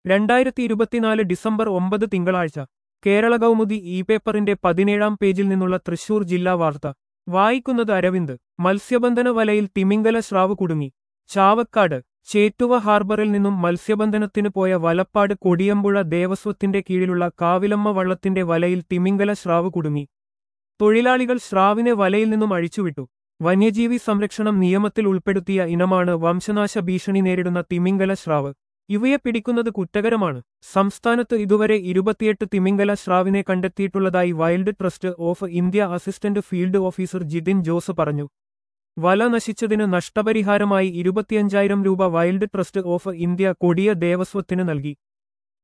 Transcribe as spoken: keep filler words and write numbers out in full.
രണ്ടായിരത്തി ഇരുപത്തിനാല് ഡിസംബർ ഒമ്പത് തിങ്കളാഴ്ച കേരള കൗമുദി ഇ പേപ്പറിന്റെ പതിനേഴാം പേജിൽ നിന്നുള്ള തൃശൂർ ജില്ലാ വാർത്ത വായിക്കുന്നത് അരവിന്ദ്. മത്സ്യബന്ധന വലയിൽ തിമിംഗല സ്രാവ് കുടുങ്ങി. ചാവക്കാട്. ചേറ്റുവ ഹാർബറിൽ നിന്നും മത്സ്യബന്ധനത്തിനു പോയ വലപ്പാട് കൊടിയമ്പുഴ ദേവസ്വത്തിന്റെ കീഴിലുള്ള കാവിലമ്മ വള്ളത്തിന്റെ വലയിൽ തിമിംഗല സ്രാവ് കുടുങ്ങി. തൊഴിലാളികൾ സ്രാവിനെ വലയിൽ നിന്നും അഴിച്ചുവിട്ടു. വന്യജീവി സംരക്ഷണം നിയമത്തിൽ ഉൾപ്പെടുത്തിയ ഇനമാണ് വംശനാശ ഭീഷണി നേരിടുന്ന തിമിംഗല സ്രാവ്. ഇവയെ പിടിക്കുന്നത് കുറ്റകരമാണ്. സംസ്ഥാനത്ത് ഇതുവരെ ഇരുപത്തിയെട്ട് തിമിംഗല സ്രാവിനെ കണ്ടെത്തിയിട്ടുള്ളതായി wild trust of India assistant field officer Jithin Jose പറഞ്ഞു. വല നശിച്ചതിന് നഷ്ടപരിഹാരമായി ഇരുപത്തിയഞ്ചായിരം രൂപ വൈൽഡ് ട്രസ്റ്റ് ഓഫ് ഇന്ത്യ കൊടിയ ദേവസ്വത്തിന് നൽകി.